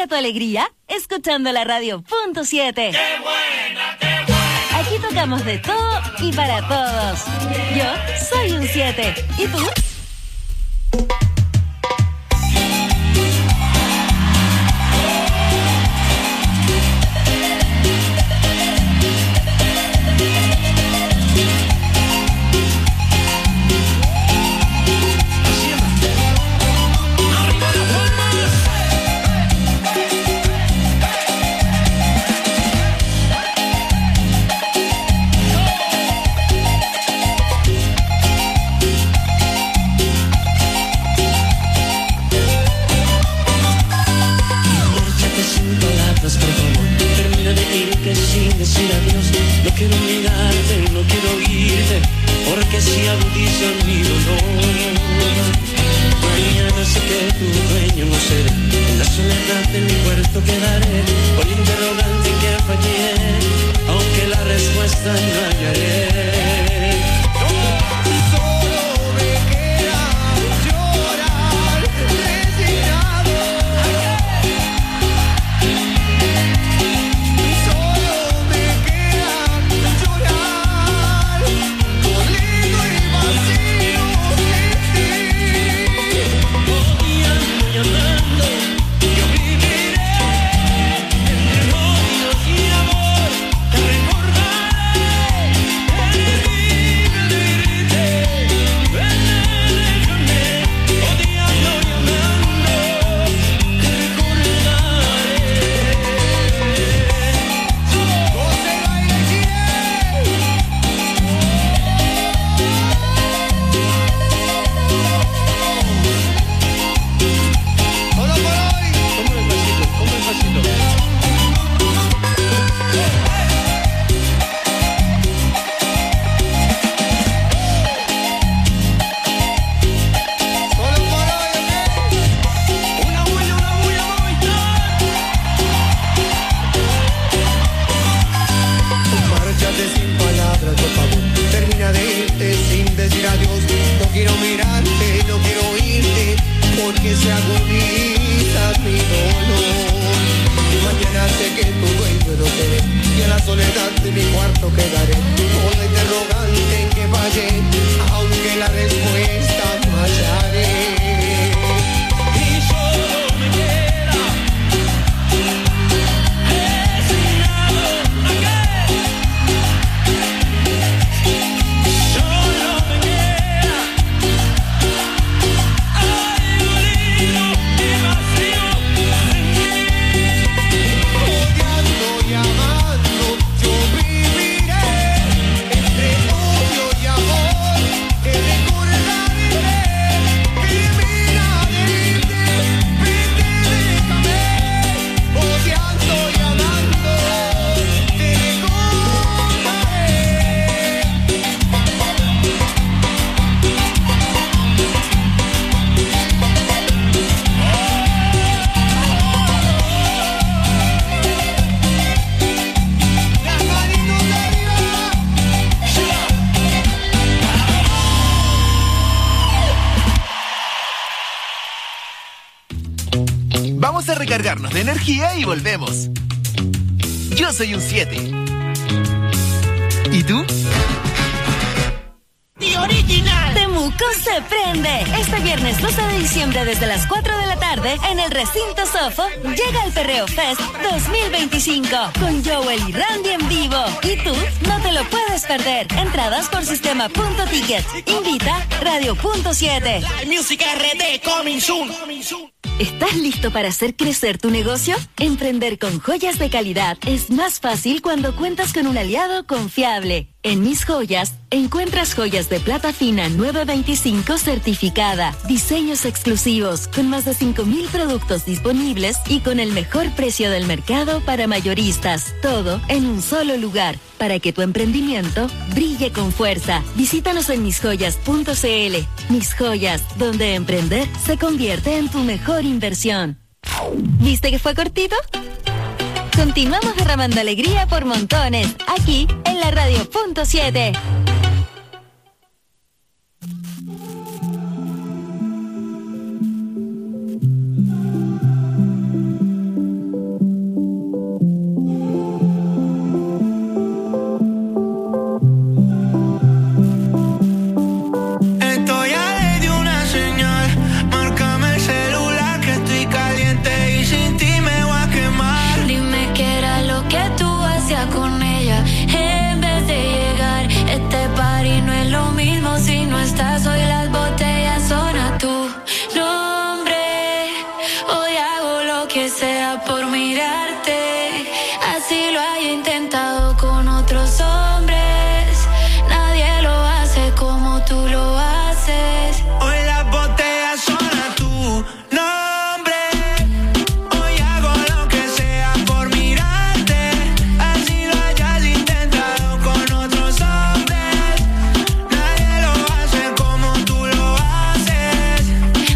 Busca tu alegría escuchando la radio Punto 7. ¡Qué buena, qué buena! Aquí tocamos de todo y para todos. Yo soy un 7. ¿Y tú? Sin decir adiós, no quiero mirarte, no quiero oírte, porque si agudiza mi dolor. Mañana sé que tu dueño no seré, en la soledad de mi cuarto quedaré, con interrogante que fallé, aunque la respuesta no hallaré. Recargarnos de energía y volvemos. Yo soy un 7. ¿Y tú? ¡The Original! Temuco se prende. Este viernes 12 de diciembre desde las 4 de la tarde en el recinto Sofo llega el Perreo Fest 2025 con Joel y Randy en vivo. Y tú no te lo puedes perder. Entradas por sistema.ticket. Invita Radio Punto 7. Music RD coming soon. ¿Estás listo para hacer crecer tu negocio? Emprender con joyas de calidad es más fácil cuando cuentas con un aliado confiable. En Mis Joyas, encuentras joyas de plata fina 925 certificada, diseños exclusivos, con más de 5,000 productos disponibles y con el mejor precio del mercado para mayoristas. Todo en un solo lugar, para que tu emprendimiento brille con fuerza. Visítanos en misjoyas.cl. Mis Joyas, donde emprender se convierte en tu mejor inversión. ¿Viste que fue cortito? Continuamos derramando alegría por montones, aquí en la radio Punto 7. por mirarte. Así lo haya intentado con otros hombres. Nadie lo hace como tú lo haces. Hoy las botellas son a tu nombre. Hoy hago lo que sea por mirarte. Así lo hayas intentado con otros hombres. Nadie lo hace como tú lo haces.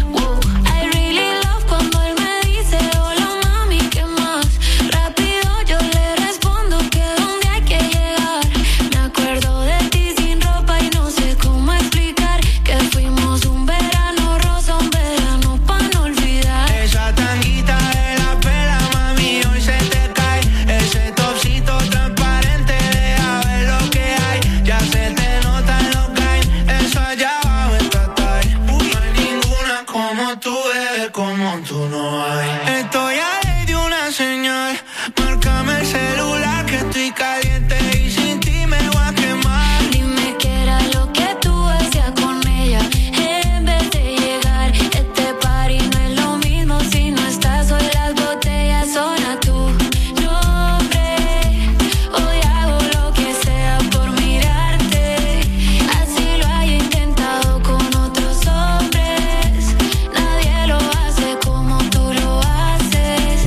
I really love cuando él me dice hola mami, ¿qué más? Rápido yo le respondo que dónde hay que llegar. Me acuerdo de ti sin ropa y no sé cómo explicar que fuimos un verano rosa, un verano pa' no olvidar. Esa tanguita de la pela, mami, hoy se te cae. Ese topsito transparente, deja ver lo que hay. Ya se te nota lo que hay. Eso allá abajo está tall. No hay ninguna como tú, bebé, como tú no hay. Estoy a ley de una señal. Márcame el celular que estoy caliente y sin ti me voy a quemar. Dime qué era lo que tú hacías con ella en vez de llegar. Este party no es lo mismo si no estás. Hoy las botellas son a tu nombre. Hoy hago lo que sea por mirarte. Así lo haya intentado con otros hombres. Nadie lo hace como tú lo haces.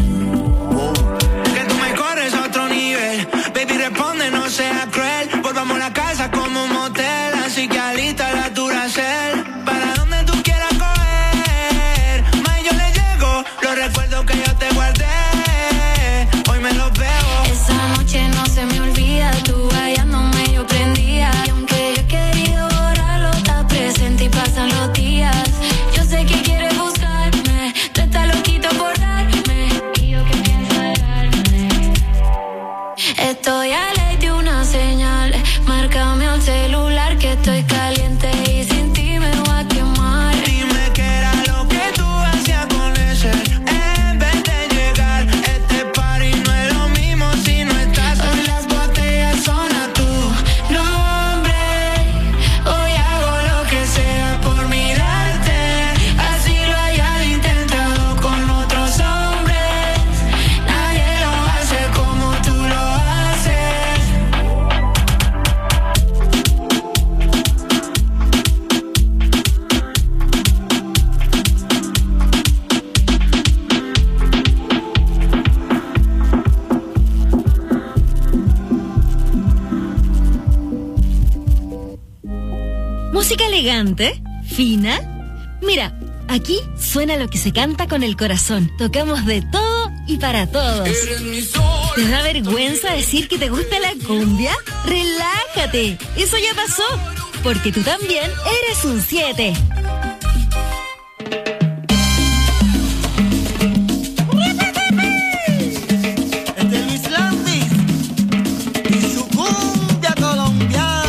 Que tú me corres a otro nivel. Baby, responde, no seas cruel. Volvamos a la casa como un motel. Así que alista la Duracell. Para donde tú quieras coger. Más yo le llego. Los recuerdos que yo te guardé. Hoy me los veo. Esa noche no se me olvida, tú hallándome yo prendía. Y aunque yo he querido borrarlo, está presente y pasan los días. Yo sé que quieres buscarme, tú estás loquito por darme. Y yo que pienso dejarme. Estoy a ley de una señal. Márcame al celular que estoy caliente y sin ti me voy a quemar. Dime qué era lo que tú hacías con ese en vez de llegar. Este party no es lo mismo si no estás. Hoy las botellas son a tu Nombre, hoy hago lo que sea por mirarte. Así lo hayas intentado con otros hombres. Nadie lo hace como tú lo haces. Música elegante, fina. Mira, aquí suena lo que se canta con el corazón. Tocamos de todo y para todos. ¿Te da vergüenza decir que te gusta la cumbia? Relájate, eso ya pasó, porque tú también eres un 7. Este es Luis Landis y su cumbia colombiana.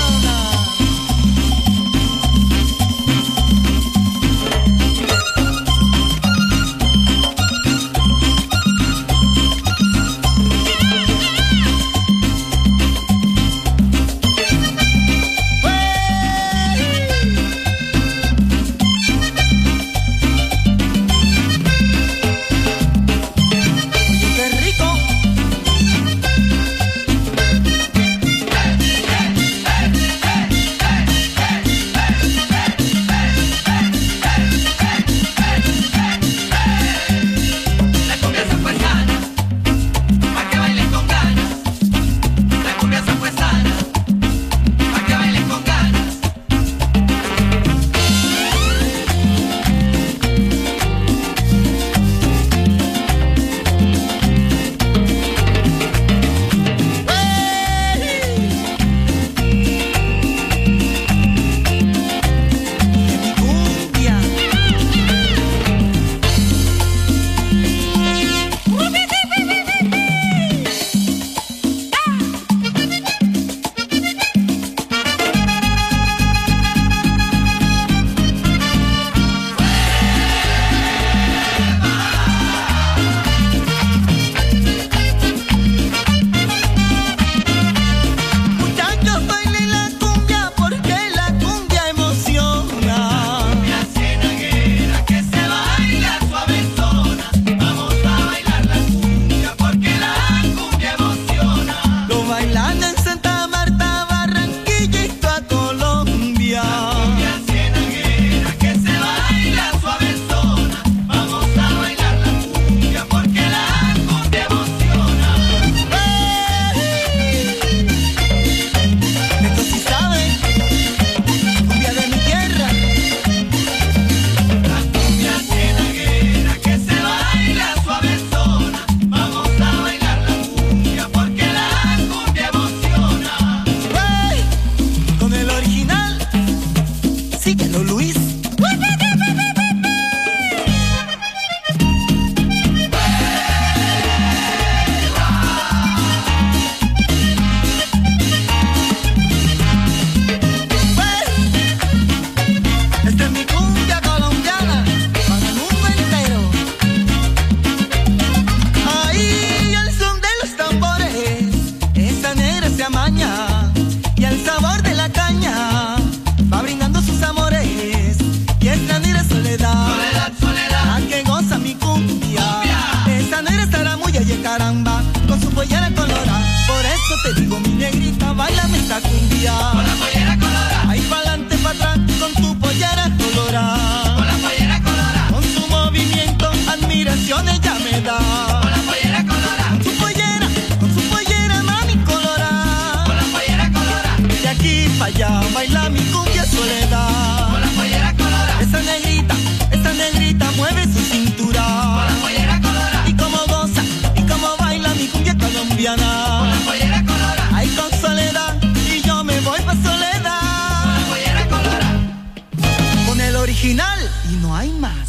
colombiana. Con la pollera colorada. Ay, con Soledad, y yo me voy pa' Soledad. Con la pollera colorada. Con el original, y no hay más.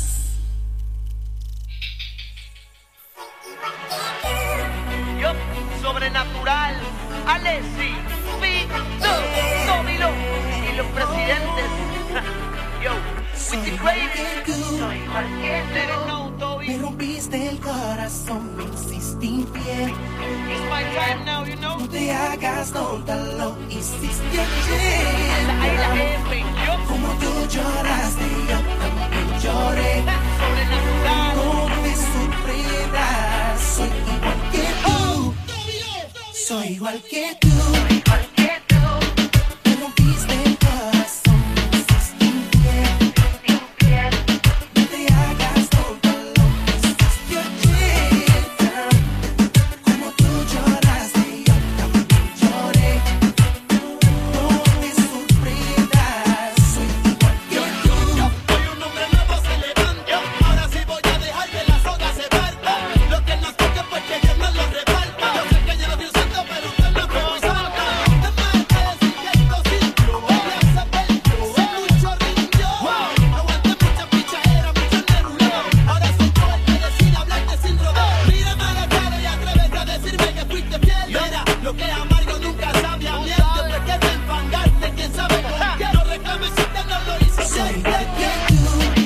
Yo, sobrenatural, Alessi, Vito, Domino y los presidentes. Yo, with the greatest. Soy cualquier, let it know, Toby. Me rompiste el corazón, me hiciste infiel. It's my time now, you know. No te hagas tonta, lo hiciste ayer. Ahí la F, yo. Como tú lloraste, yo también lloré. Sobrenatural. No me sorprendas, soy igual que tú. Soy igual que tú. Soy igual que tú. Me rompiste el corazón, me hiciste infiel. No te hagas tonta, lo hiciste ayer. Como tú lloraste, yo también lloré. No me sorprendas, soy igual que tú. Soy un hombre nuevo, se levanta. Ahora sí voy a dejar que la soga se parta. Lo que nos toque pues que Dios nos lo reparta. Yo sé que yo no soy santo, pero usted no me salta. Te mata decir que esto sí. Voy a saber, sé mucho rindió. Aguanté mucha pichadera, mucho neruleo. Ahora soy yo el que decide hablarte sin rodeo. Mírame a la cara y atrévete a decirme que fuiste fiel. Mira, lo que es amargo nunca sabe a miel. Después que te enfangaste, quién sabe con quién. No reclames si usted no lo hizo Soy bien. igual que tú.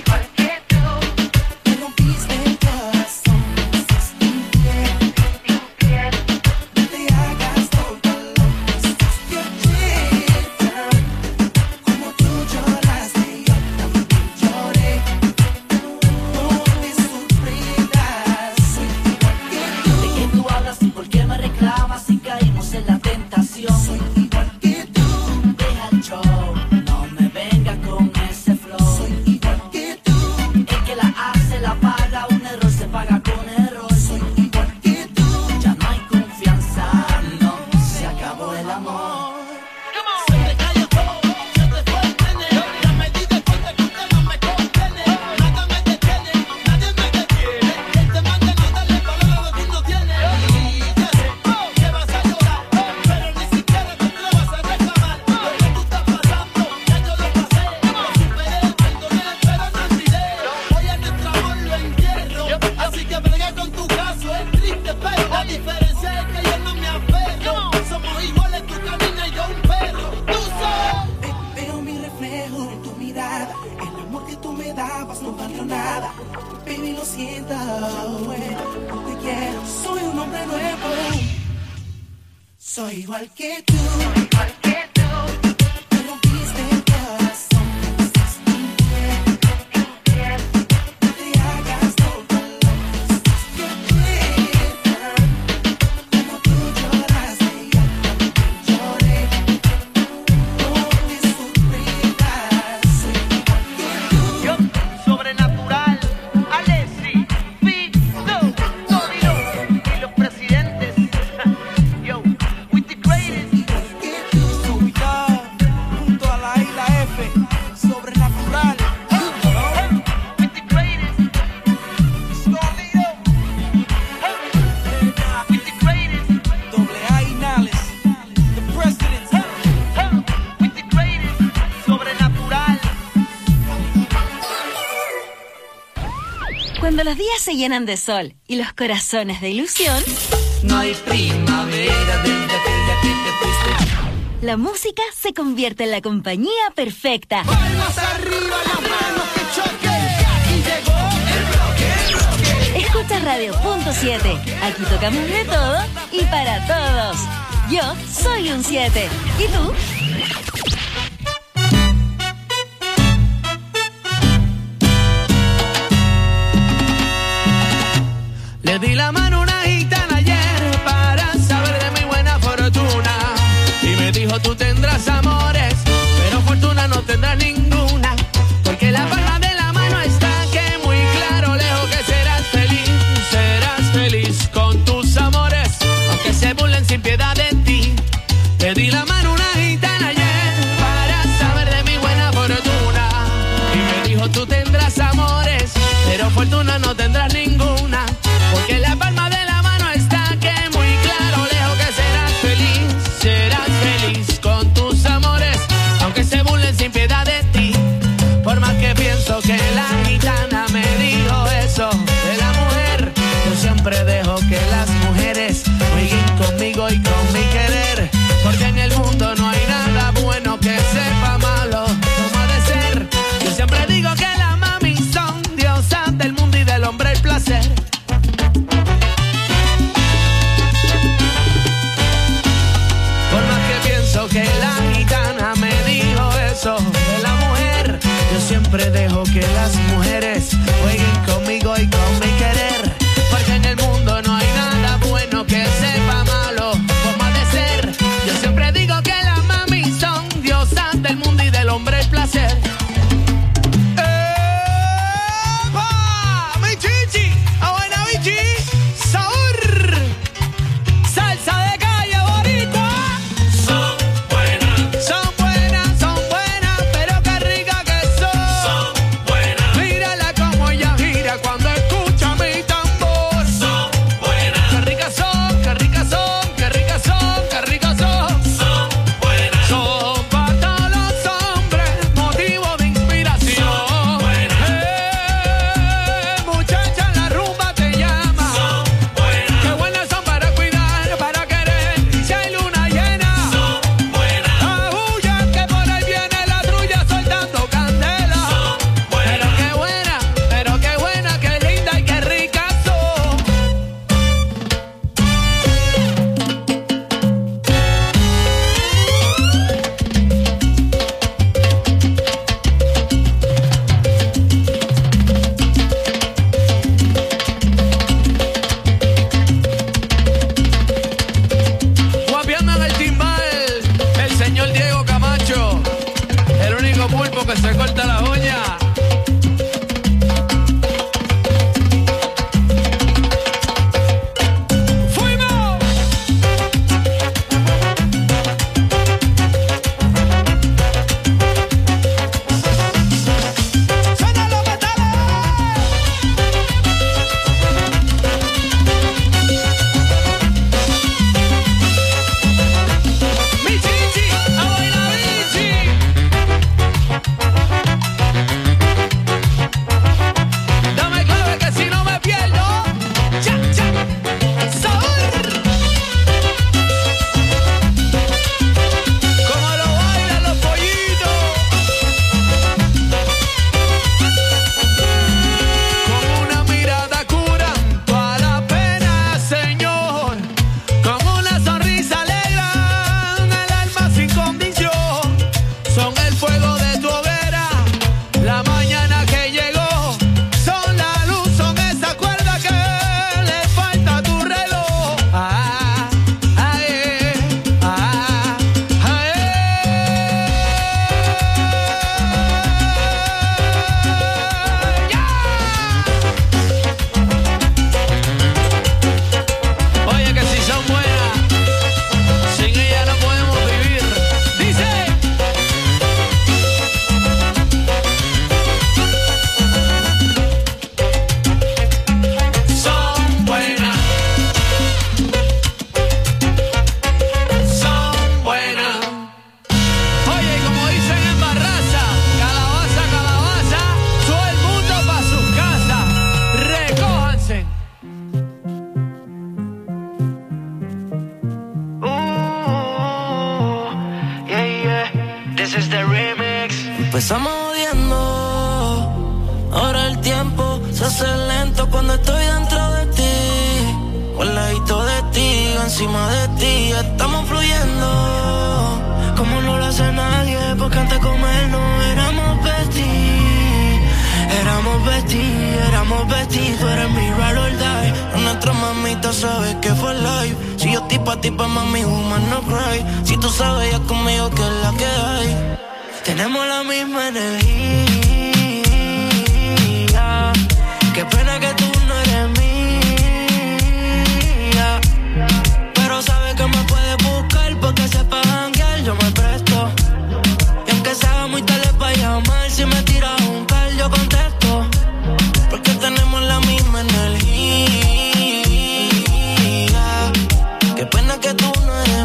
Me rompiste el corazón, me hiciste infiel. No te hagas tonta, lo hiciste ayer. Como tú lloraste, yo también lloré. No me sorprendas, soy igual que tú. ¿De qué tú hablas y por qué me reclamas si caímos en la tentación? Soy igual que tú. Deja el show, no me venga con ese flow. Soy igual que tú. El que la hace la paga, un error se paga con error. Soy igual que tú. Ya no hay confianza, no, se acabó el amor. Se te cae el fuego, se te fue el nene. Ya me di de cuenta que usted no me contiene. Nada me detiene, nadie me detiene. Él te manda no darle valor a lo que no tiene. Y ya sé que vas a llorar, pero ni siquiera te atrevas a reclamar. Lo que tú estás pasando, ya yo lo pasé. Lo superé, perdoné, pero no olvidé. Hoy a nuestro amor lo entierro, así que bregué con tu caso. Es triste, pero la diferencia es que yo no me aferro. Somos iguales, tú caminas y yo un perro. Tú sabes. Veo mi reflejo en tu mirada. El amor que tú me dabas no valió nada. Baby, lo siento, no te quiero. Soy un hombre nuevo. Soy igual que tú. Me rompiste el corazón, me hiciste infiel. No te hagas tonta, lo hiciste ayer. Como tú lloraste, yo también lloré. No me sorprendas, soy igual que tú. Yo, sobrenatural, Alessi, Vito, Domino y los presidentes. Yo, with the greatest. Ubicado junto a la isla F, sobrenatural. With the greatest. Sonido, With the greatest. doble A y Nales, the presidents. With the greatest. Sobrenatural. Cuando los días se llenan de sol y los corazones de ilusión, No hay primavera desde aquel día que te fuiste. la música se convierte en la compañía perfecta. Palmas arriba, las manos que choquen. Aquí llegó el bloque. Escucha Radio Punto 7. Aquí tocamos de todo y para todos. Yo soy un 7. ¿Y tú? Le di la mano a una gitana ayer para saber de mi buena fortuna. Y me dijo, tú tendrás amores, pero fortuna no tendrás ninguna. Porque la palma de la mano está que muy claro, lejos que serás feliz con tus amores. Aunque se burlen sin piedad de ti. Le di la mano a una gitana ayer mujeres jueguen conmigo y con mi querer, porque en el mundo no hay nada bueno que sepa malo como ha de ser. Yo siempre digo que las mami son diosas del mundo y del hombre el placer. Por más que pienso que la gitana me dijo eso de la mujer, yo siempre dejo que las mujeres jueguen conmigo y con mi querer, porque en el mundo no hay nada bueno que sepa malo como ha de ser. Yo siempre digo que las mami son diosas del mundo y del hombre el placer. ¡Mi chichi! ¡A buena bichi! ¡Sabor! ¡Salsa de calle boricua! Son buenas, pero qué rica que son. Mírala como ella gira cuando escucha mi tambor. Son buenas. Qué ricas son, qué ricas son, qué ricas son, qué ricas son. Son buenas. Son para todos los hombres, motivo de inspiración. Son buenas. Muchacha, la rumba te llama. Son buenas. Qué buenas son para cuidar, para querer. Y si hay luna llena, son buenas. Abulla que por ahí viene la trulla soltando candela. Son buenas. Pero qué buena, qué linda y qué rica son. Guapiando en el timbal, el señor Diego Camacho, el único pulpo que se corta las uñas. ¡Fuimos! ¡Suena los metales! Mi chichi, a buena bichi. Dame clave que si no me pierdo. Cha, cha, sabor. Como lo bailan los pollitos. Con una mirada curan toda la pena, Señor. Con una sonrisa alegran el alma sin condición. Son el fuego de tu hoguera, la mañana que llegó. Son la luz, son esa cuerda que le falta a tu reloj. Ah, ah, ah, Oye, que si son buenas, sin ella no podemos vivir. Dice. Son buenas. Son buenas. Oye, y como dicen en Barraza, calabaza, calabaza, todo el mundo pa' sus casas. Recójanse. This is the remix. Empezamos odiando, ahora el tiempo se hace lento cuando estoy dentro de ti. Al ladito de ti, encima de ti, estamos fluyendo como no lo hace nadie, porque antes de comer no éramos besties. Éramos besties, tú eres mi ride or die. Nuestra mamita sabe que fue live. Si yo tipo a tipo, mami, woman no cry. Si tú sabes ya conmigo que es la que hay. Tenemos la misma energía. Qué pena que tú no eres mía, pero sabes que me puedes buscar porque sepa janguear, yo me presto. Y aunque sea muy tarde para llamar, si me tiras un call yo contesto, porque tenemos la misma energía. Qué pena que tú no eres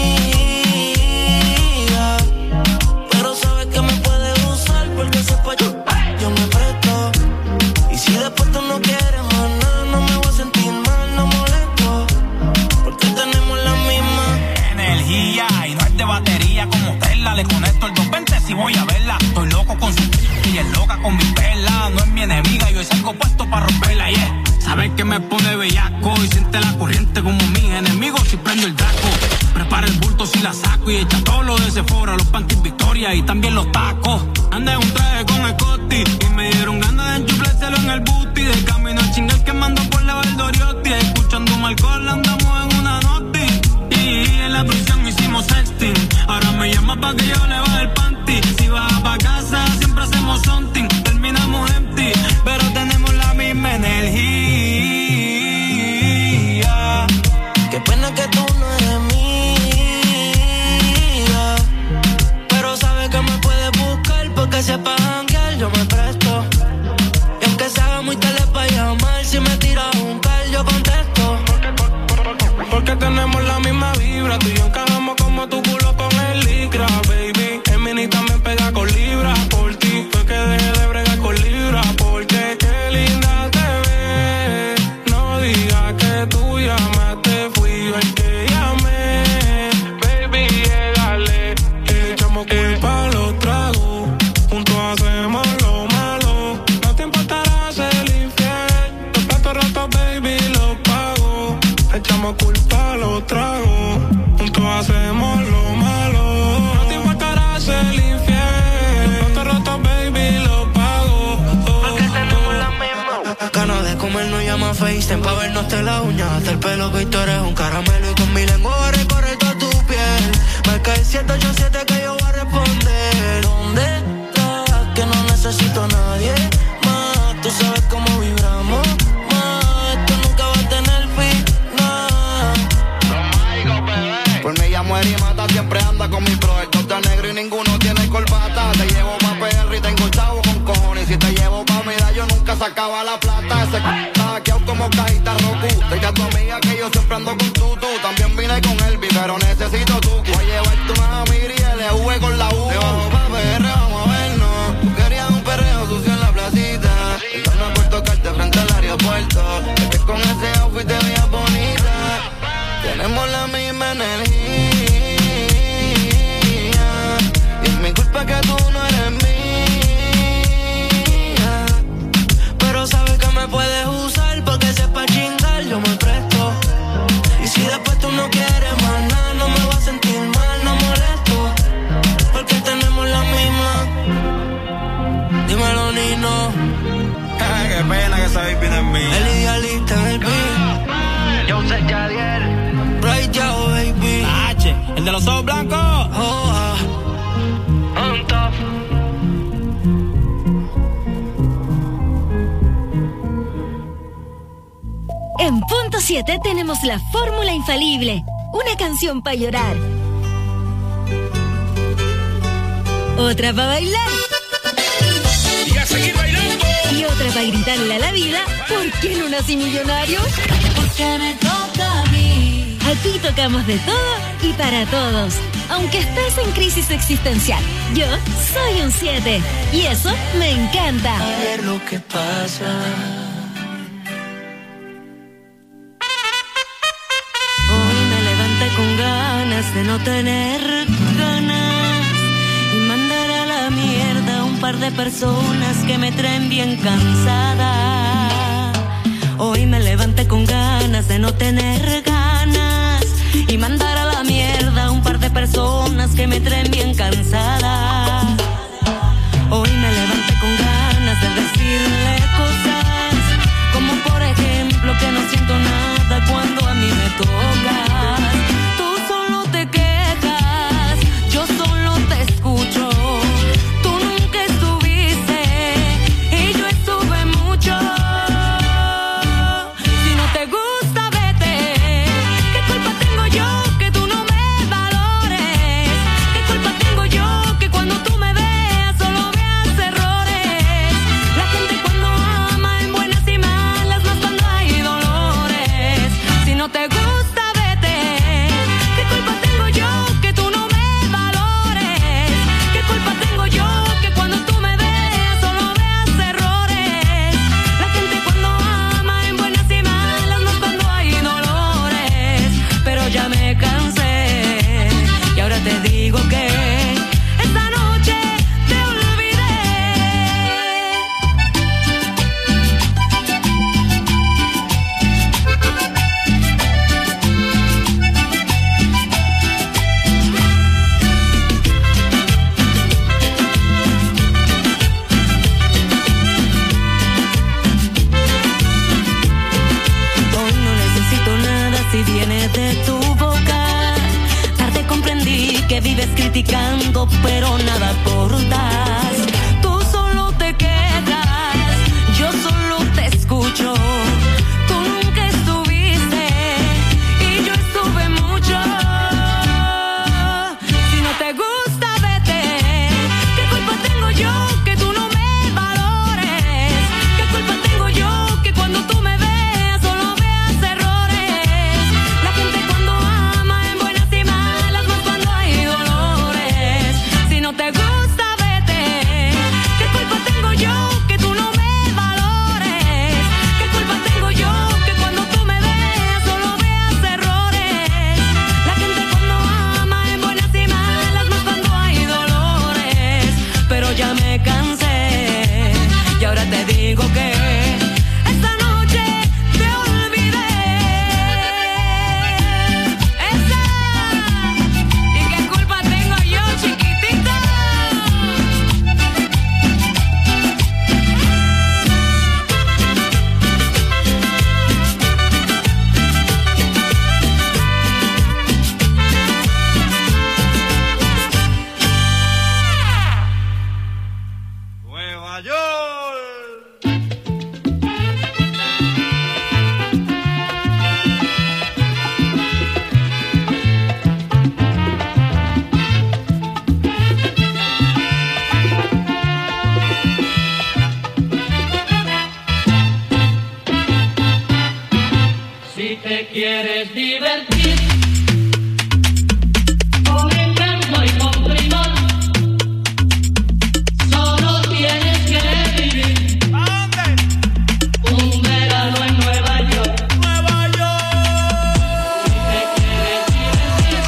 mía, pero sabes que me puedes usar porque sepa yo me presto. Y si después tú no quieres perla. Le conecto el 220 si voy a verla. Estoy loco con su y es loca con mi perla. No es mi enemiga, yo es algo puesto para romperla, yeah. Sabes que me pone bellaco y siente la corriente como mis enemigos si prendo el draco. Prepara el bulto si la saco y echa todo lo de Sephora, los panties Victoria y también los tacos. Ande un traje con escote y me dieron ganas de enchuflárselo en el booty. De camino al chingal quemando por la Valdoriotti. Escuchando un alcohol andamos en una noti. Y en la prisión hicimos sexting. Ahora me llama pa' que yo le baje el panty. Si vas pa' casa siempre hacemos something. Terminamos empty, pero tenemos la misma energía. Qué pena que tú no eres mía, pero sabes que me puedes buscar porque sepa janguear, yo me presto. Y aunque se haga muy tarde pa' llamar, si me tiras un call yo contesto. Porque tenemos la misma vibra, tú y yo encajamos como tu culo con el licra, baby. El mini también pega con libra por ti. Fue que dejé de bregar con libra porque qué linda te ves. No digas que tú llamaste, fui yo el que llamé. Baby, llégale, echamos culpa a los tragos. Juntos hacemos lo malo. No te importará ser infiel. Los platos rotos, baby, los pago. Echamos culpa a los tragos. Juntos hacemos lo malo. No te importará ser infiel. Los platos rotos, baby, los pago. Porque tenemos la misma. Ganas de comer no llama FaceTime pa' vernos de la uña. Hasta el pelo que tú eres un caramelo. Y con mi lengua voy a recorrer toda tu piel. Marca el 787 que yo voy a responder. ¿Dónde estás? Que no necesito a nadie más. Tú sabes cómo vibramos más. Esto nunca va a tener final. Por mí ella muere y mata, siempre anda con mi bro. El doctor negro y ninguno tiene corbata. Te llevo pa' PR y tengo chavo con cojones. Si te llevo pa' vida yo nunca sacaba la plata. Ese está hackeado como cajita Roku. Dile a tu amiga que yo siempre ando con tú. También vine con Elvi, pero necesito tú. Voy a llevarte una Miri y LV con la U. Te bajo pa' PR, vamos a vernos. Tú querías un perreo sucio en la placita. Entonces por tocarte frente al aeropuerto. Es que con ese outfit te veías bonita. Tenemos la misma energía. Y es mi culpa que tú no eres mía. Pero sabes que me puedes usar porque sepa chingar, yo me presto. Y si después tú no quieres más nada, no me voy a sentir mal, no molesto. Porque tenemos la misma. Dímelo, Nino. Qué pena que esa baby no es mía. El idealista en el beat. Yo sé Jadiel. Right Yao, baby. H, el de los ojos blancos. Oh, on top. En punto 7 tenemos la fórmula infalible. Una canción para llorar. Otra para bailar. Y a seguir bailando. Y otra para gritarle a la vida. ¿Por qué no nací millonario? Porque me toca a mí. Aquí tocamos de todo y para todos. Aunque estés en crisis existencial, yo soy un 7. Y eso me encanta. a ver lo que pasa. Con ganas de no tener ganas y mandar a la mierda un par de personas que me traen bien cansada. Hoy me levanté con ganas de no tener ganas y mandar a la mierda un par de personas que me traen bien cansada. Hoy me levanté con ganas de decirle cosas como por ejemplo que no siento nada cuando a mí me toca. criticando, pero nada aportas. Tú solo te quedas, yo solo te escucho. Tú nunca estuviste y yo estuve mucho. Si no te gusta, vete. ¿Qué culpa tengo yo que tú no me valores? ¿Qué culpa tengo yo que cuando tú me veas solo veas errores? La gente cuando ama en buenas y malas, más cuando hay dolores. Si no te gusta, vete. ¿Qué culpa tengo yo que tú no me valores? ¿Qué culpa tengo yo que cuando tú me veas solo veas errores? La gente cuando ama en buenas y malas, más cuando hay dolores. Pero ya me cansé y ahora te digo que esta noche te olvidé. Esa. ¿Y qué culpa tengo yo, chiquitita? Nueva York. Si te quieres divertir con encanto y con primor, solo tienes que vivir un verano en Nueva York. Nueva York. Si te quieres divertir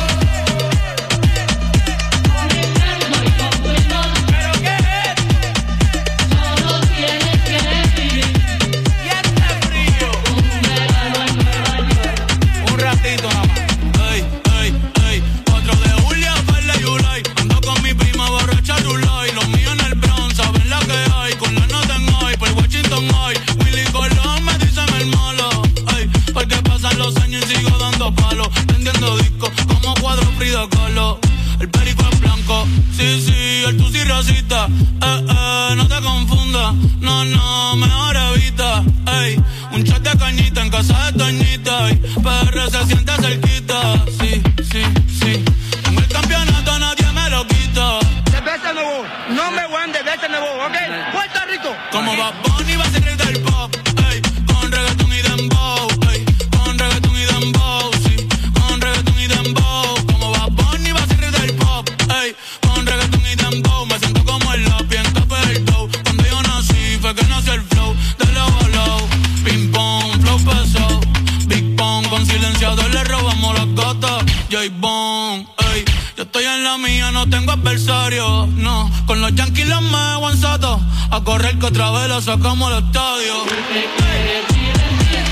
con encanto y con primor, ¿Pero qué es? solo tienes que vivir Y este frío. un verano en Nueva York. Un ratito nada más. Ey, ey, ey, 4 de julio, Perla y Yulay. Ando con mi prima borracha Rulay. Los míos en el Bronx, saben la que hay. Con la nota en hoy, por Washington hoy. Willy Colón me dicen el malo. Ey, porque pasan los años y sigo dando palos. Vendiendo discos como cuadro Frida Kahlo. El perico es blanco, sí, el tusi rosita. No te confundas, no, mejor evita. Ey, un chat de cañita en casa de Toñita. Ey, PR se siente cerquita, sí. Con el campeonato nadie me lo quita. De Besta Nuevo, number one de Besta Nuevo, ¿ok? Puerto Rico. Como Bad Bunny va a ser rey del pop, ey, con reggaetón y dembow, ey, con reggaetón y dembow, sí, con reggaetón y dembow. Como Bad Bunny va a ser rey del pop, ey, con reggaetón y dembow. Me siento como el lápiz en Café del Dow. Cuando yo nací fue que nació el flow de low a low. Ping pong, flow pesado, Big Pong, con silenciador le robamos las gatas. J-Bone, ey, yo estoy en la mía, no tengo adversario, no. Con los Yankees los me aguanzato, a correr que otra vez la sacamos al estadio. Si te quieres divertir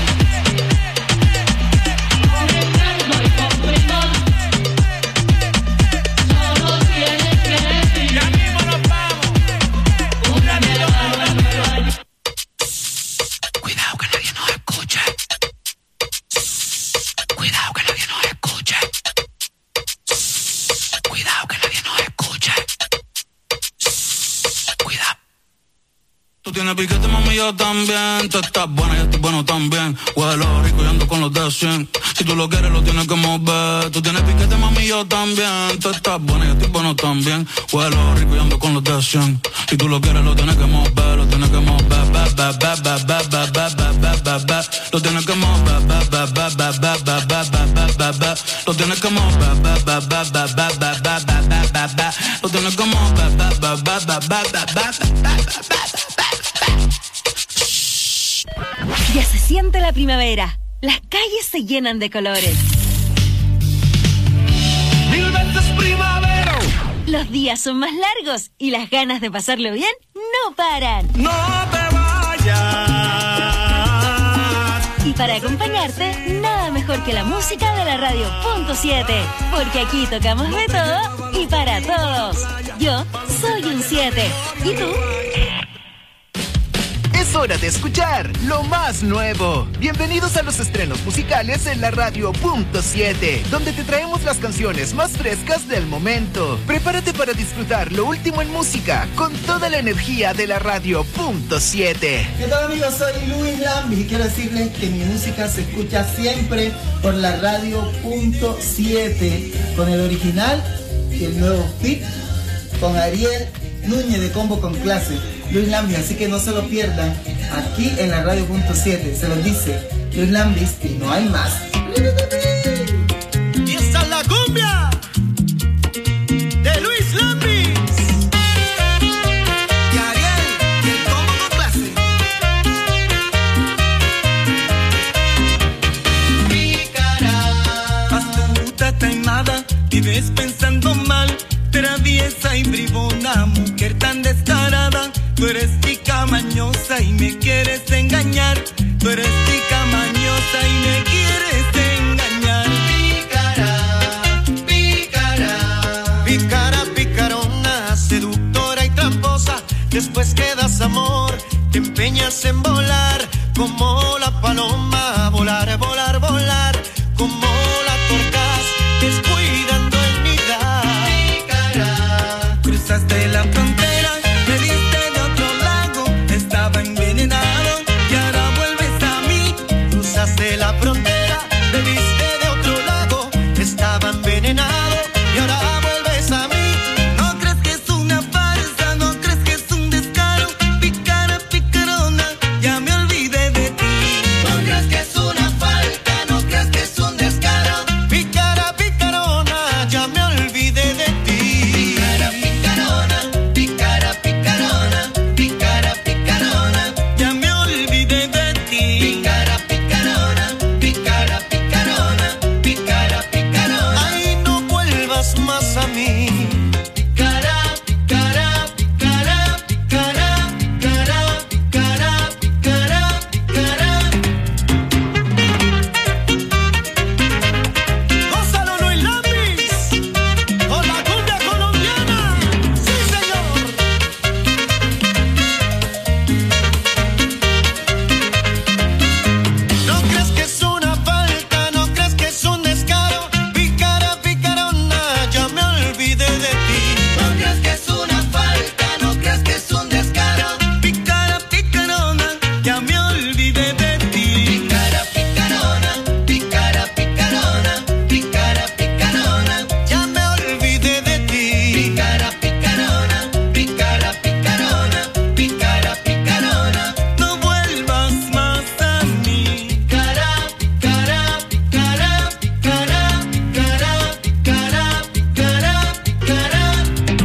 con encanto y con primor, solo tienes que vivir Ya mismo nos vamos. un verano en Nueva York. Cuidado que nadie nos escuche. Cuidado que nadie nos escuche. Cuidado que nadie nos escuche. Cuidado. Tú tienes piquete, mami, yo también. Tú estás buena, yo estoy bueno también. Huelo rico y ando con los de 100. Si tú lo quieres, lo tienes que mover. Tú tienes piquete, mami, yo también. Tú estás buena, yo estoy bueno también. Huelo rico y ando con los de 100. Si tú lo quieres, lo tienes que mover. Lo tienes que mover. Lo tienes que mover. Lo tienes que mover. Lo tienes que mover. Ya se siente la primavera. Las calles se llenan de colores. Mil veces primavera. Los días son más largos y las ganas de pasarlo bien no paran. No te vayas. Y para acompañarte, nada mejor que la música de la radio .7. Porque aquí tocamos de todo y para todos. Yo soy un 7. ¿Y tú? Es Es hora de escuchar lo más nuevo. Bienvenidos a los estrenos musicales en la radio Punto 7, donde te traemos las canciones más frescas del momento. Prepárate para disfrutar lo último en música con toda la energía de la radio Punto 7. ¿Qué tal, amigos? Soy Luis Lambis y quiero decirles que mi música se escucha siempre por la radio Punto 7, con el original y el nuevo fit con Ariel Núñez de Combo con Clase, Luis Lambis, así que no se lo pierdan aquí en la radio Punto 7. Se los dice Luis Lambis y no hay más. Y esta es la cumbia de Luis Lambis y Ariel de Combo con Clase. Pícara, astuta, taimada, vives pensando mal, traviesa y bribona, mujer tan descarada. Tú eres tica mañosa y me quieres engañar. Tú eres tica mañosa y me quieres engañar. Pícara, pícara, Pícara, picarona, seductora y tramposa. Después que das amor, te empeñas en volar como la paloma. Volar, volar, volar, como la torcaz, descuidando el nidar. Pícara, cruzaste la frontera, me diste de otro lago, estaba envenenado y ahora vuelves a mí. Cruzaste la frontera, bebiste de otro lago, estaba envenenado y ahora vuelves a mí. No crees que es una farsa, no crees que es un descaro. Pícara, picarona, ya me olvidé de ti. No crees que es una falta, no crees que es un descaro. Pícara, picarona, ya me olvidé de ti. Pícara, picarona, pícara, picarona, pícara, picarona, ya me olvidé de ti. Pícara, picarona, pícara, picarona, pícara, picarona. Ay, no vuelvas más a mí. Pícara, pícara, pícara, pícara, pícara, pícara, pícara, pícara. Gózalo, Luis Lambis, con la cumbia colombiana. Sí, señor. No crees que es una falta, no crees que es un descaro. Pícara, picarona, ya me olvidé de ti. No crees que es una falta, no crees que es un descaro. Pícara, picarona, ya me olvidé de ti. Pícara, picarona, pícara, picarona, pícara, picarona, Ya me olvidé de ti. pícara, picarona, pícara, picarona, pícara, picarona. No vuelvas más a mí. Pícara, pícara, pícara, pícara, pícara, pícara, pícara, pícara.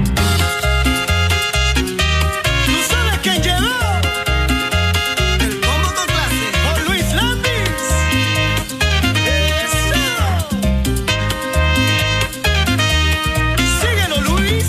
¿Tú sabes quién llegó? El Combo con Clase, con Luis Lambis. ¡Eso! Síguelo, Luis.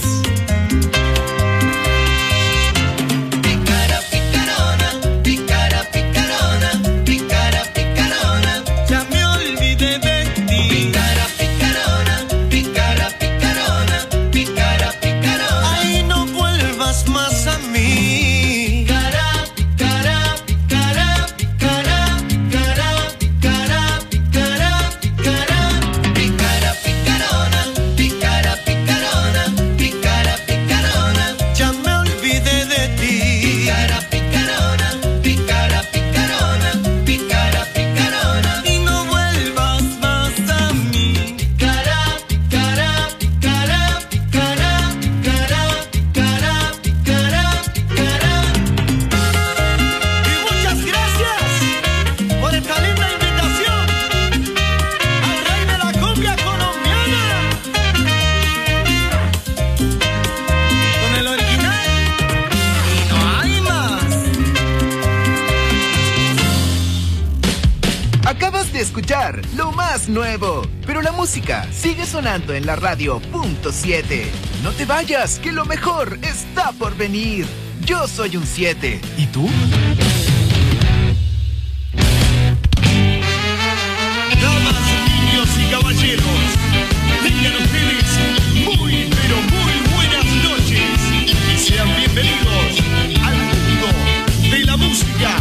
Pícara, picarona, pícara, picarona, pícara, picarona, ya me olvidé de ti. Pícara, picarona, pícara, picarona, pícara, picarona. Ay, no vuelvas más a mí. Pícara, pícara, pícara, pícara, pícara, pícara, pícara, pícara. Pícara, picarona, pícara, picarona, pícara, picarona. Ya me olvidé de ti. Pícara, picarona, pícara, picarona, pícara, picarona. Y no vuelvas más a mí. Pícara, pícara, pícara, pícara, pícara, pícara, pícara, pícara. Y muchas gracias por esta linda invitación al rey de la cumbia colombiana. Con el original y no hay más. Acabas de escuchar lo más nuevo, pero la música sigue sonando en la radio Punto 7. No te vayas, que lo mejor está por venir. Yo soy un 7. ¿Y tú? Damas, niños y caballeros, tengan ustedes muy, pero muy buenas noches y sean bienvenidos al mundo de la música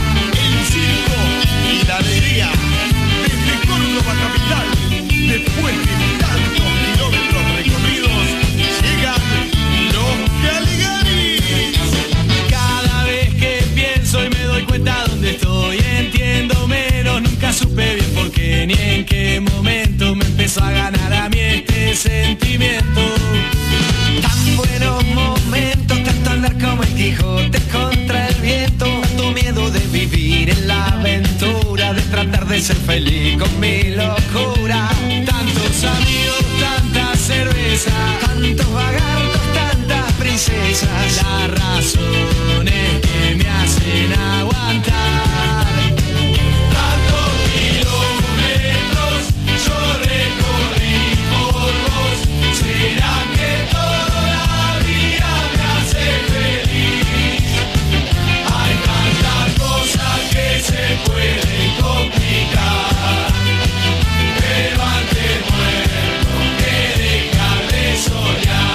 sentimiento. Tan buenos momentos, tanto andar como el Quijote contra el viento. Tanto miedo de vivir en la aventura, de tratar de ser feliz con mi locura. Tantos amigos, tanta cerveza, tantos vagartos, tantas princesas. Las razones que me hacen aguantar. Tantos kilómetros yo recorrí por vos. ¿Será que toda la vida me hace feliz? Hay tantas cosas que se pueden complicar, pero antes muerto que dejar de soñar.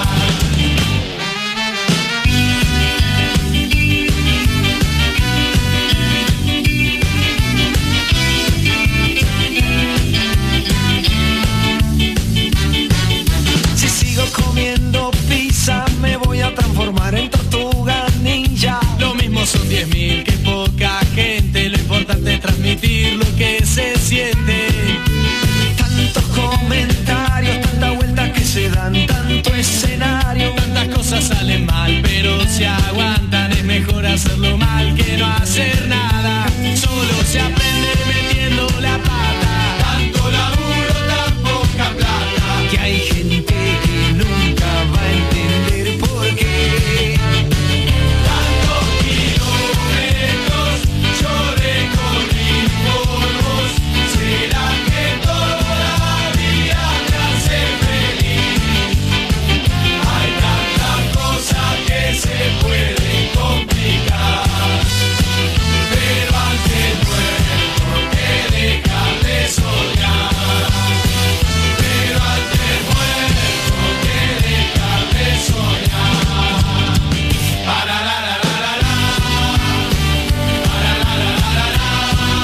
Si sigo comiendo pizza me voy a transformar en tortuga ninja. Lo mismo son 10.000 que poca gente, lo importante es transmitir lo que se siente. Tantos comentarios, tantas vueltas que se dan, tanto escenario, tantas cosas salen mal, pero se aguantan. Es mejor hacerlo mal que no hacer nada. Solo se aprende metiendo la pata. Tanto laburo, tan poca plata, que hay gente que nunca va a entender por qué. Tantos kilómetros yo recorrí por vos. ¿Será que toda la vida me hace feliz? Hay tantas cosas que se pueden complicar, pero antes muerto que dejar de soñar. Pero antes muerto que dejar de soñar. Para la la la la la. Para la la la la la.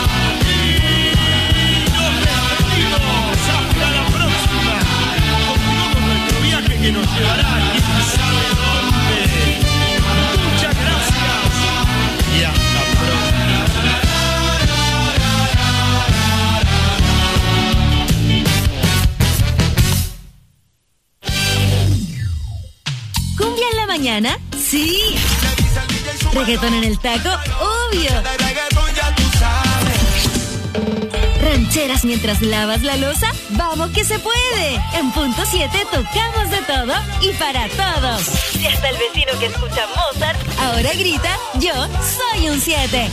Nos despedimos hasta la próxima, con todo nuestro viaje que nos llevará quién sabe dónde. Muchas gracias y hasta ¿Cumbia en la mañana? Sí. ¿Reggaetón en el taco? Obvio. ¿Rancheras mientras lavas la loza? ¡Vamos que se puede! En punto 7 tocamos de todo y para todos. Y hasta el vecino que escucha Mozart ahora grita, yo soy un 7.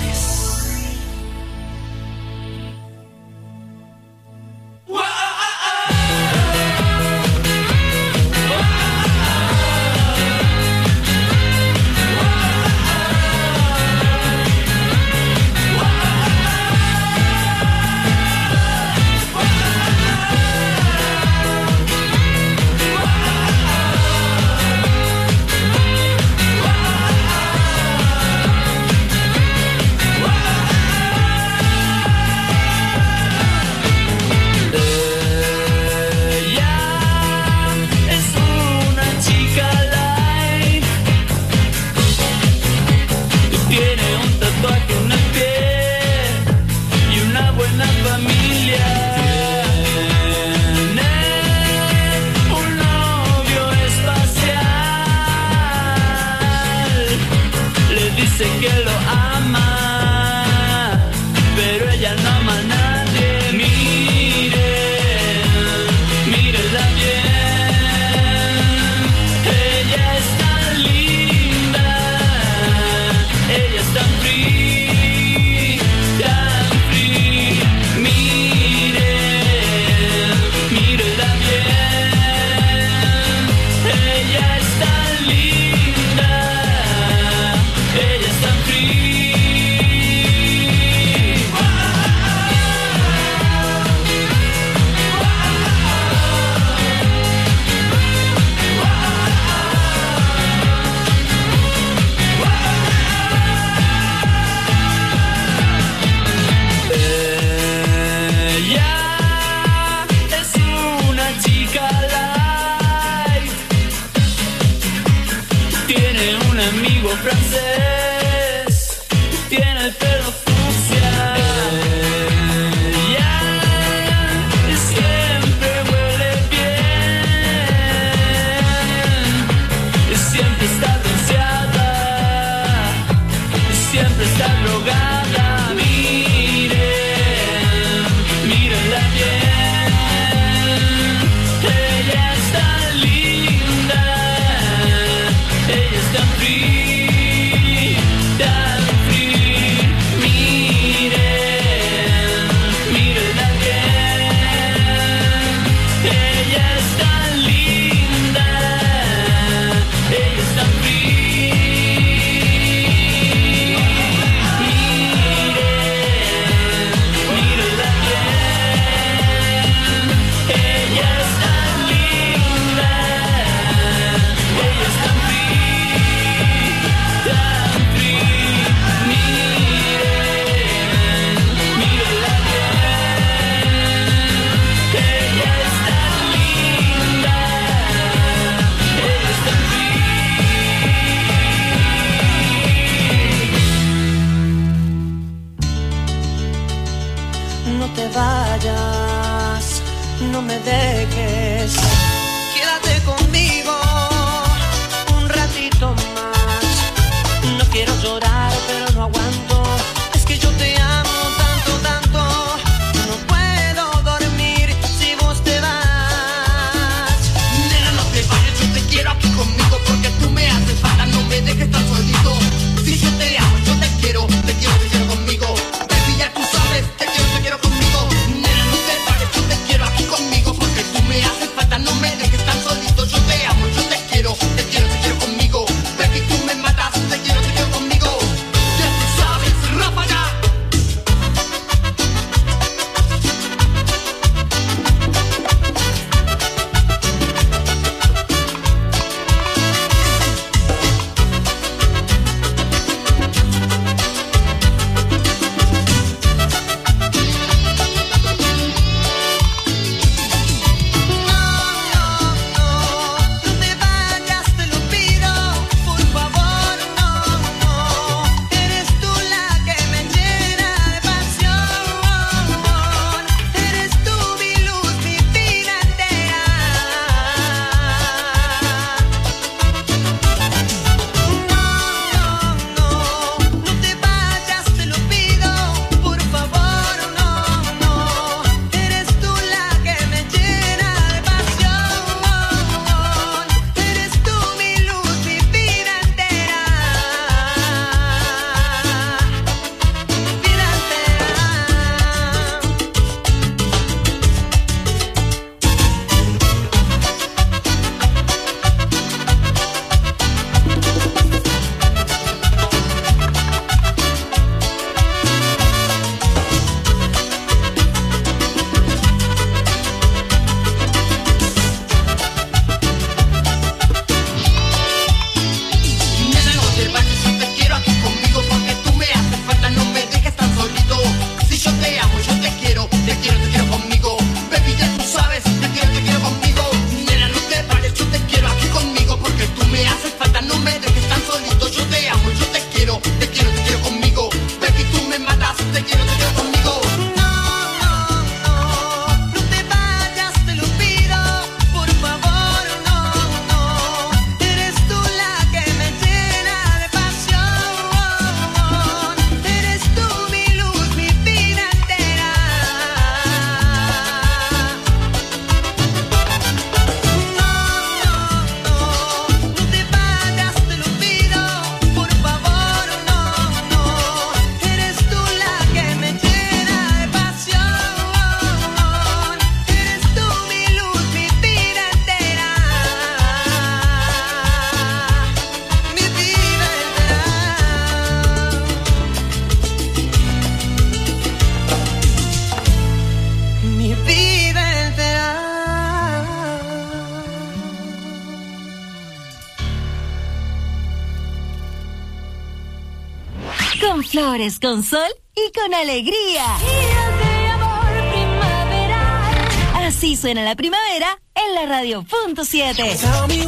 francés, tiene el pelo fucsia. Ella siempre huele bien. flores, con sol y con alegría. Así suena la primavera en la radio.7.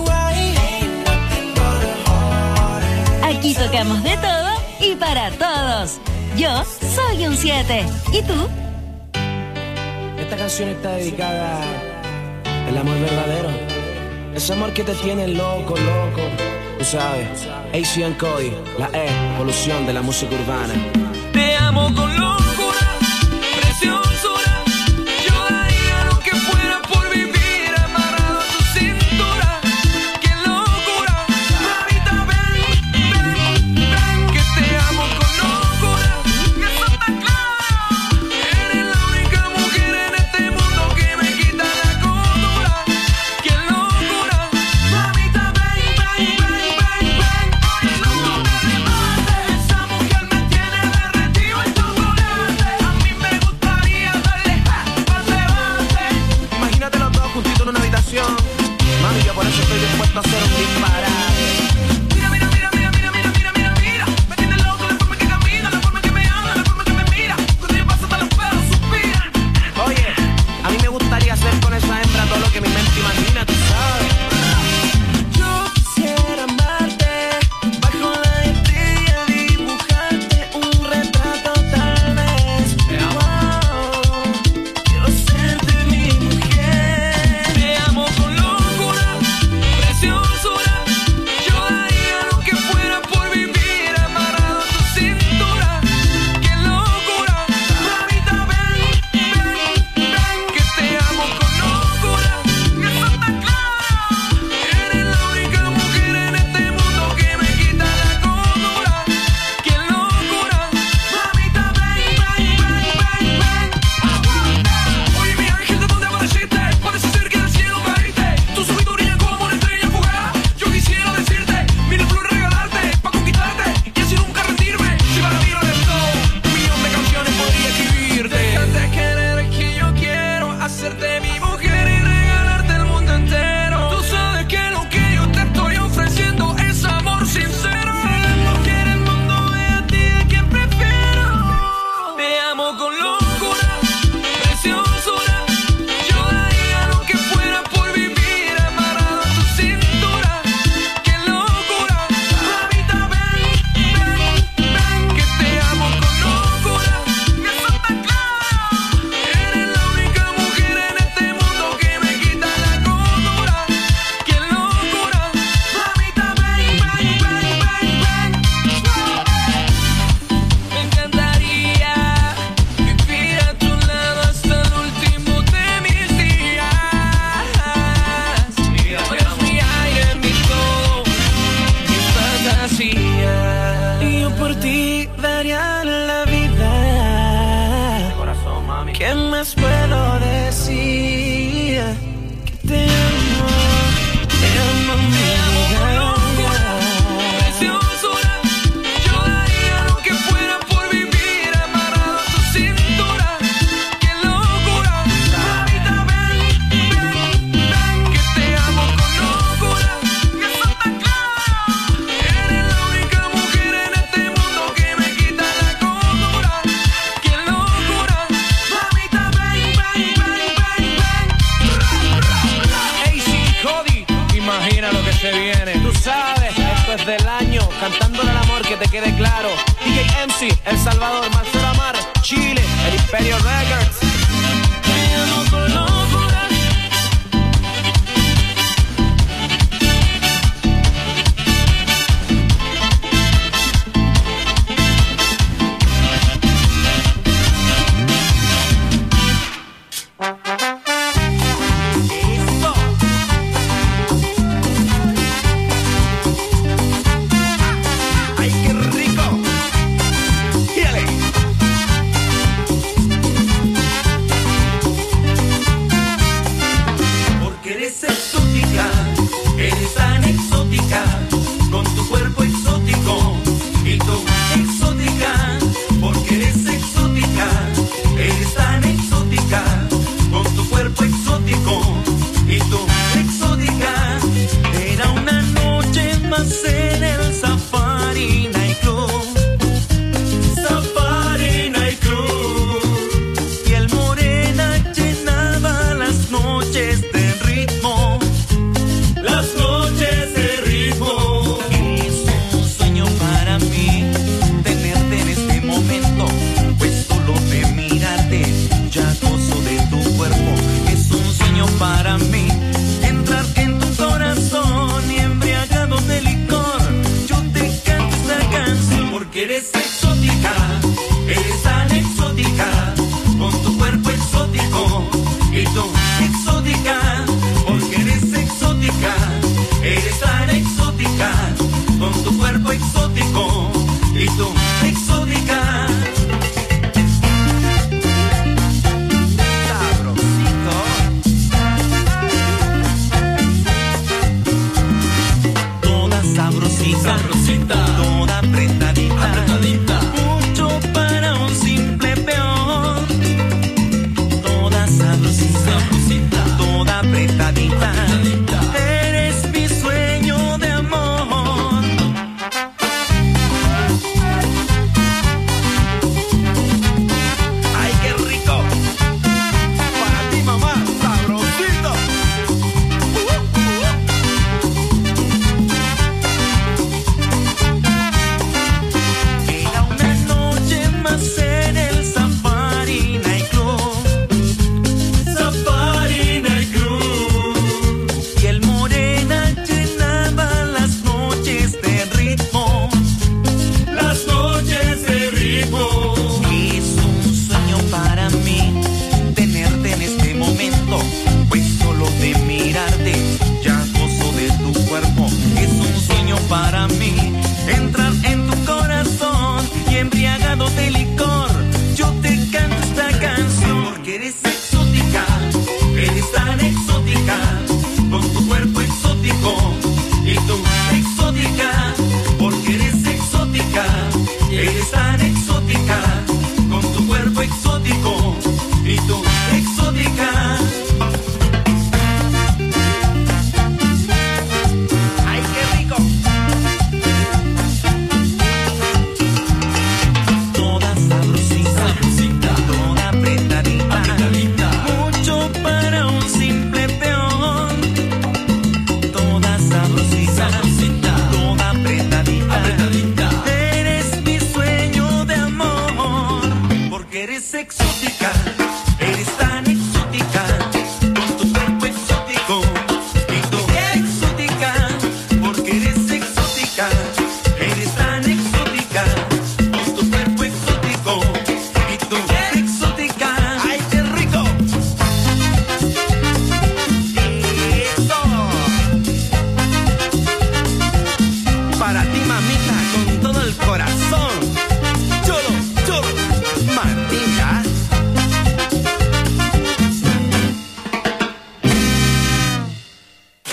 Aquí tocamos de todo y para todos. Yo soy un 7. ¿Y tú? Esta canción está dedicada al amor verdadero. Ese amor que te tiene loco, loco. Tú sabes, ACN Cody, la evolución de la música urbana. Te amo con locura, preciosura. Yo daría lo que fuera por vivir amarrado a tu cintura. ¡Qué locura! Mamita, ven, que te amo con locura. Que eso está claro. Eres la única mujer en este mundo que me quita la cordura. ¡Qué locura! Mamita, ven. Oye, no te levantes. Esa mujer me tiene derretido en chocolate. A mí me gustaría darle pa'levante. Imagínate los dos juntitos en una habitación. Mami, yo por eso estoy dispuesto a hacer un disparate. Me tiene loco la forma que camina, la forma que me habla, la forma que me mira. Cuando yo paso hasta los pelos suspiran. Oye, a mí me gustaría hacer con esa hembra todo lo que mi mente imagina, tú sabes. Yo quisiera amarte bajo la estrella, dibujarte un retrato tal vez. Wow, quiero serte mi mujer. Te amo con locura, preciosura. Yo daría lo que fuera por vivir amarrado a tu cintura. ¡Qué locura! Mamita, ven, que te amo con locura. Que eso está claro. Eres la única mujer en este mundo que me quita la cordura. ¡Qué locura! Mamita, ven. Oye, mi ángel, ¿de dónde apareciste? Parece ser que del cielo caíste. Tus ojitos brillan como una estrella fugaz. Yo quisiera decirte, mil flores regalarte, pa' conquistarte y así nunca rendirme. Si para mí lo eres todo, un millón de canciones podría escribirte. Déjate querer que yo quiero hacerte mi mujer y regalarte el mundo entero. Tú sabes que lo que yo te estoy ofreciendo es amor sincero. Si la mujer el mundo ve a ti, ¿a quién prefiero? Te amo con locura, preciosura. Yo daría lo que fuera por vivir amarrado a tu cintura. ¡Qué locura! Mamita, ven, que te amo con locura. Que eso está claro. Eres la única mujer en este mundo que me quita la cordura. ¡Qué locura! Mamita, ven. Me encantaría vivir a tu lado hasta el último de mis días. Eres mi aire, mi todo, mi fantasía. Y yo por ti daría la vida. Corazón, mami. ¿Qué más puedo decir? Que te amo mi vida. Preciosura. Yo daría lo que fuera por vivir amarrado a tu cintura. ¡Qué locura! Mamita, ven, que te amo con locura. Que eso está claro. Eres la única mujer en este mundo que me quita la cordura. ¡Qué locura! Mamita, ven. AC Cody, imagina lo que se viene. Tú sabes, esto es del año, cantándole al amor, que te quede claro. DJ MC, El Salvador, Marcelo Amar, Chile, el Imperio Records. Te amo con locura. ¡Ay, qué rico! ¡Gíale!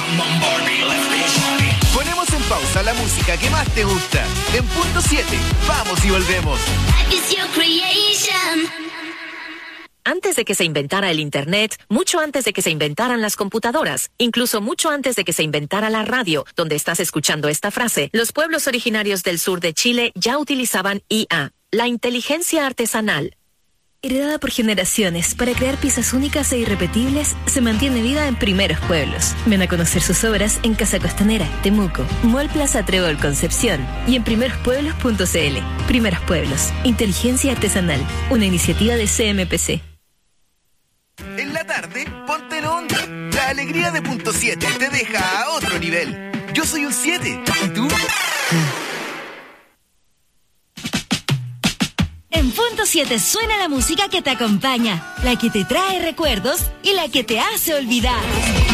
Ponemos en pausa la música que más te gusta. En punto 7, vamos y volvemos. Antes de que se inventara el Internet, mucho antes de que se inventaran las computadoras, incluso mucho antes de que se inventara la radio, donde estás escuchando esta frase, los pueblos originarios del sur de Chile ya utilizaban IA, la inteligencia artesanal. Heredada por generaciones para crear piezas únicas e irrepetibles, se mantiene viva en Primeros Pueblos. Ven a conocer sus obras en Casa Costanera, Temuco, Mall Plaza Trébol Concepción y en primerospueblos.cl. Primeros Pueblos, inteligencia artesanal, una iniciativa de CMPC. En la tarde, ponte en onda. La alegría de punto 7 te deja a otro nivel. Yo soy un 7, ¿y tú? En punto 7 suena la música que te acompaña, la que te trae recuerdos y la que te hace olvidar.